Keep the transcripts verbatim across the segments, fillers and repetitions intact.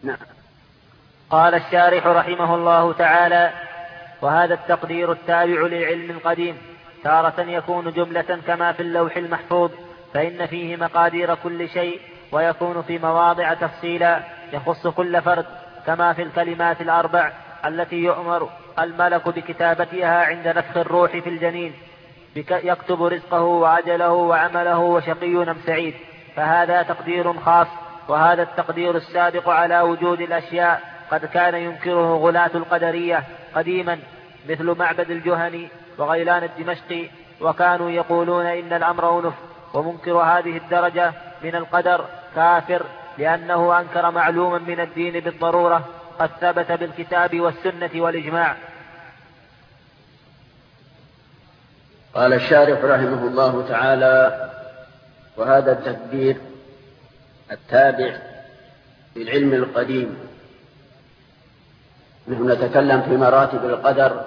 نعم. قال الشارح رحمه الله تعالى: وهذا التقدير التابع للعلم القديم تارة يكون جملة كما في اللوح المحفوظ، فإن فيه مقادير كل شيء، ويكون في مواضع تفصيلا يخص كل فرد، كما في الكلمات الأربع التي يؤمر الملك بكتابتها عند نفخ الروح في الجنين، يكتب رزقه وعجله وعمله وشقي أم سعيد، فهذا تقدير خاص. وهذا التقدير السابق على وجود الأشياء قد كان ينكره غلاة القدرية قديما مثل معبد الجهني وغيلان الدمشقي، وكانوا يقولون إن الأمر أنف. ومنكر هذه الدرجة من القدر كافر، لأنه أنكر معلوما من الدين بالضرورة قد ثبت بالكتاب والسنة والإجماع. قال الشارح رحمه الله تعالى: وهذا التقدير التابع للعلم القديم. نحن نتكلم في مراتب القدر،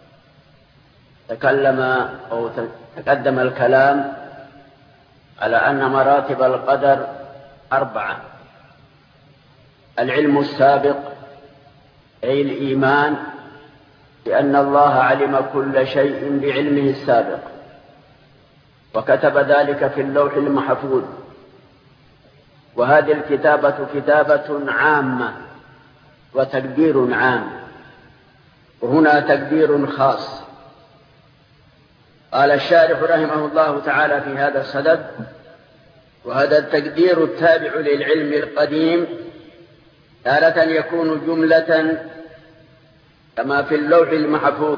تكلم أو تقدم الكلام على أن مراتب القدر أربعة: العلم السابق، أي الإيمان بأن الله علم كل شيء بعلمه السابق وكتب ذلك في اللوح المحفوظ، وهذه الكتابة كتابة عامة وتقدير عام، وهنا تقدير خاص. قال الشارح رحمه الله تعالى في هذا الصدد: وهذا التقدير التابع للعلم القديم تارة يكون جملة كما في اللوح المحفوظ،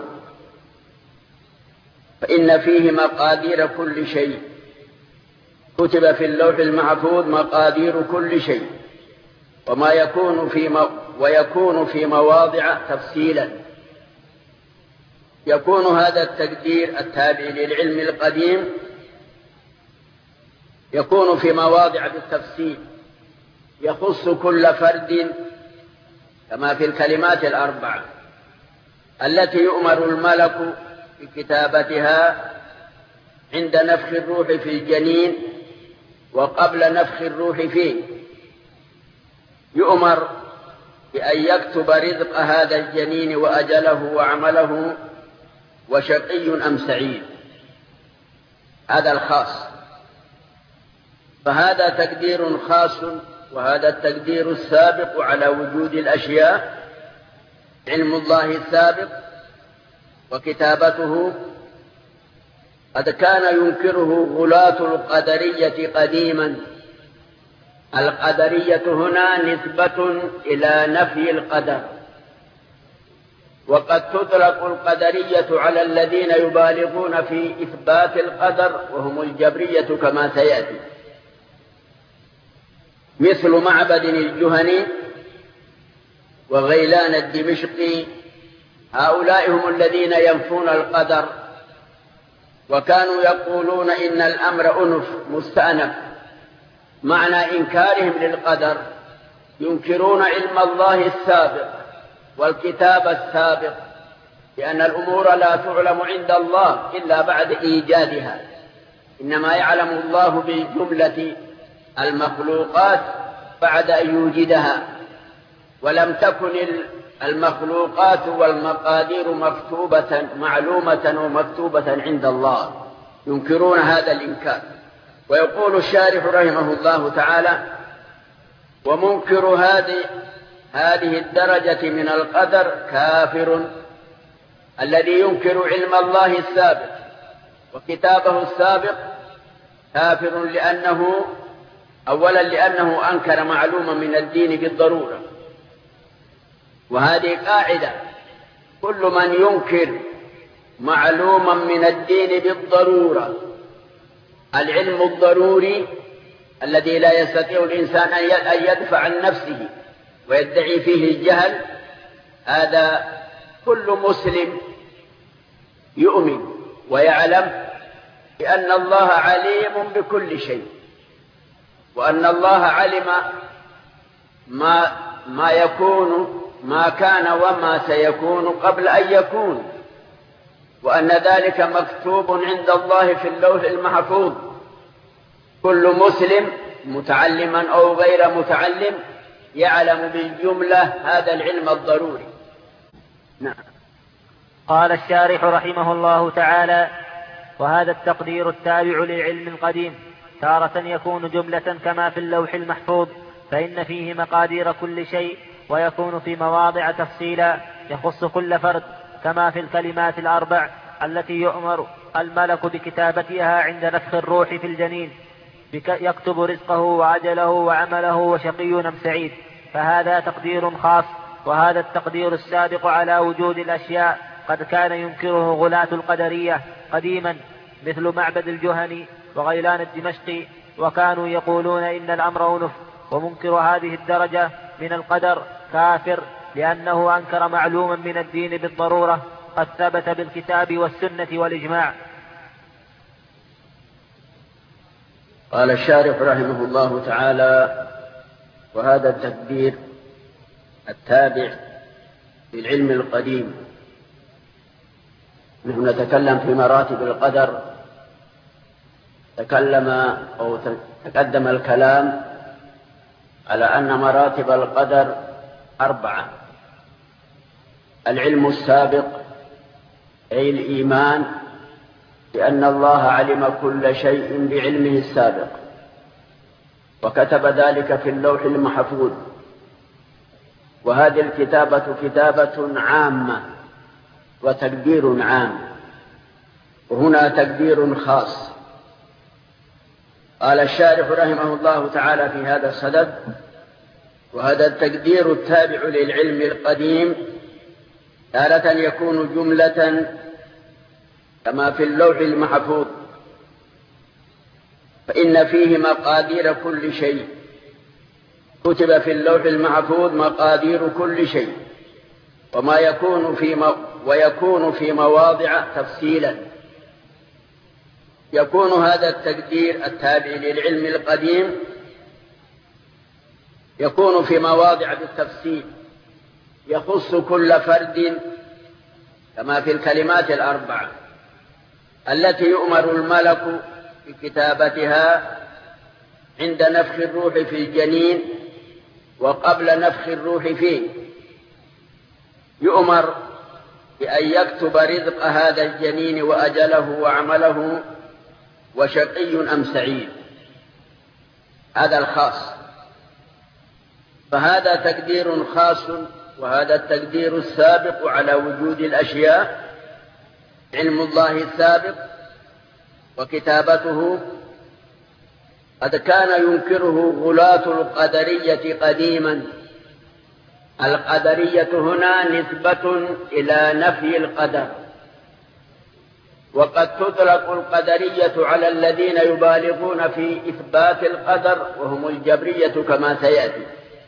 فإن فيه مقادير كل شيء. كتب في اللوح المحفوظ مقادير كل شيء، وما يكون في م... ويكون في مواضع تفصيلا. يكون هذا التقدير التابع للعلم القديم يكون في مواضع بالتفصيل يخص كل فرد، كما في الكلمات الأربعة التي يؤمر الملك بكتابتها عند نفخ الروح في الجنين وقبل نفخ الروح فيه. يؤمر بأن يكتب رزق هذا الجنين وأجله وعمله وشقي أم سعيد. هذا الخاص، فهذا تقدير خاص. وهذا التقدير السابق على وجود الأشياء، علم الله السابق وكتابته، قد كان ينكره غلاة القدرية قديما. القدرية هنا نسبة إلى نفي القدر، وقد تطلق القدرية على الذين يبالغون في إثبات القدر وهم الجبرية كما سيأتي، مثل معبد الجهني وغيلان الدمشقي. هؤلاء هم الذين ينفون القدر، وكانوا يقولون إن الأمر أنف مستأنف. معنى إنكارهم للقدر ينكرون علم الله السابق والكتاب السابق، لأن الأمور لا تعلم عند الله إلا بعد إيجادها، إنما يعلم الله بجملة المخلوقات بعد أن يوجدها، ولم تكن المخلوقات والمقادير مكتوبة معلومة ومكتوبة عند الله. ينكرون هذا الإنكار. ويقول الشارح رحمه الله تعالى: ومنكر هذه هذه الدرجة من القدر كافر. الذي ينكر علم الله السابق وكتابه السابق كافر، لأنه أولا لأنه أنكر معلوما من الدين بالضرورة، وهذه قاعدة: كل من ينكر معلوما من الدين بالضرورة، العلم الضروري الذي لا يستطيع الإنسان أن يدفع عن نفسه ويدعي فيه الجهل، هذا كل مسلم يؤمن ويعلم بأن الله عليم بكل شيء، وأن الله علم ما ما يكون ما كان وما سيكون قبل أن يكون، وأن ذلك مكتوب عند الله في اللوح المحفوظ. كل مسلم متعلما أو غير متعلم يعلم بالجملة هذا العلم الضروري. نعم. قال الشارح رحمه الله تعالى: وهذا التقدير التابع للعلم القديم تارة يكون جملة كما في اللوح المحفوظ، فإن فيه مقادير كل شيء، ويكون في مواضع تفصيلا يخص كل فرد، كما في الكلمات الأربع التي يؤمر الملك بكتابتها عند نفخ الروح في الجنين، يكتب رزقه وعجله وعمله وشقي أم سعيد، فهذا تقدير خاص. وهذا التقدير السابق على وجود الأشياء قد كان ينكره غلاة القدرية قديما، مثل معبد الجهني وغيلان الدمشقي، وكانوا يقولون إن الأمر أنف. ومنكر هذه الدرجة من القدر كافر، لأنه أنكر معلوما من الدين بالضرورة قد ثبت بالكتاب والسنة والإجماع. قال الشارح رحمه الله تعالى: وهذا التقدير التابع للعلم القديم. نحن نتكلم في مراتب القدر. تكلم أو تقدم الكلام على أن مراتب القدر أربعة: العلم السابق، أي الإيمان بأن الله علم كل شيء بعلمه السابق، وكتب ذلك في اللوح المحفوظ. وهذه الكتابة كتابة عامة وتقدير عام، وهنا تقدير خاص. قال الشارح رحمه الله تعالى في هذا الصدد: وهذا التقدير التابع للعلم القديم تارة يكون جملة كما في اللوح المحفوظ، فإن فيه مقادير كل شيء. كتب في اللوح المحفوظ مقادير كل شيء، وما يكون في مو... ويكون في مواضع تفصيلا. يكون هذا التقدير التابع للعلم القديم يكون في مواضع بالتفصيل يخص كل فرد، كما في الكلمات الأربعة التي يؤمر الملك بكتابتها عند نفخ الروح في الجنين وقبل نفخ الروح فيه. يؤمر بأن يكتب رزق هذا الجنين وأجله وعمله وشقي أم سعيد. هذا الخاص، فهذا تقدير خاص. وهذا التقدير السابق على وجود الأشياء، علم الله السابق وكتابته، قد كان ينكره غلاة القدرية قديما. القدرية هنا نسبة إلى نفي القدر، وقد تطلق القدرية على الذين يبالغون في إثبات القدر، وهم الجبرية كما سيأتي،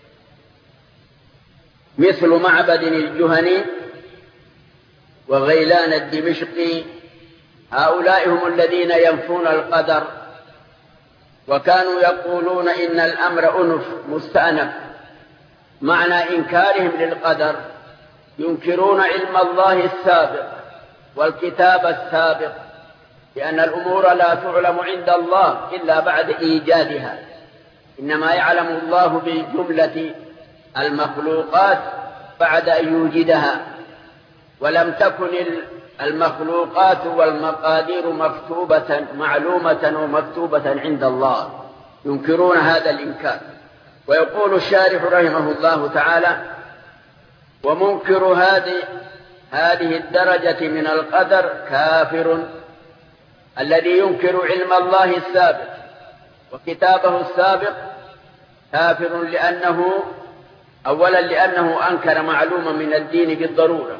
مثل معبد الجهني وغيلان الدمشقي. هؤلاء هم الذين ينفون القدر، وكانوا يقولون إن الأمر أنف مستأنف. معنى إنكارهم للقدر ينكرون علم الله السابق والكتاب السابق، لأن الأمور لا تعلم عند الله إلا بعد إيجادها، إنما يعلم الله بالجملة المخلوقات بعد أن يوجدها، ولم تكن المخلوقات والمقادير مكتوبة معلومة ومكتوبة عند الله. ينكرون هذا الإنكار. ويقول الشارح رحمه الله تعالى: ومنكر هذه هذه الدرجة من القدر كافر، الذي ينكر علم الله السابق وكتابه السابق كافر، لأنه أولا لأنه أنكر معلوما من الدين بالضرورة.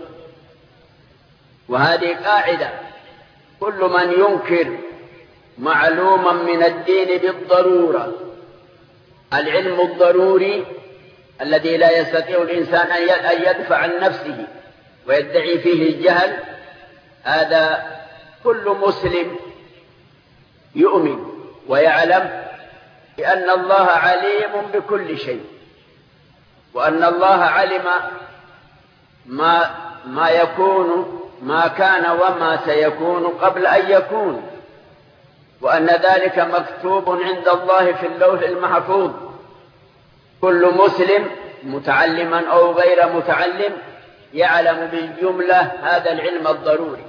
وهذه قاعدة: كل من ينكر معلوما من الدين بالضرورة، العلم الضروري الذي لا يستطيع الإنسان أن يدفع عن نفسه ويدعي فيه الجهل، هذا كل مسلم يؤمن ويعلم بأن الله عليم بكل شيء، وأن الله علم ما ما يكون ما كان وما سيكون قبل أن يكون، وأن ذلك مكتوب عند الله في اللوح المحفوظ. كل مسلم متعلما أو غير متعلم يعلم بالجملة هذا العلم الضروري.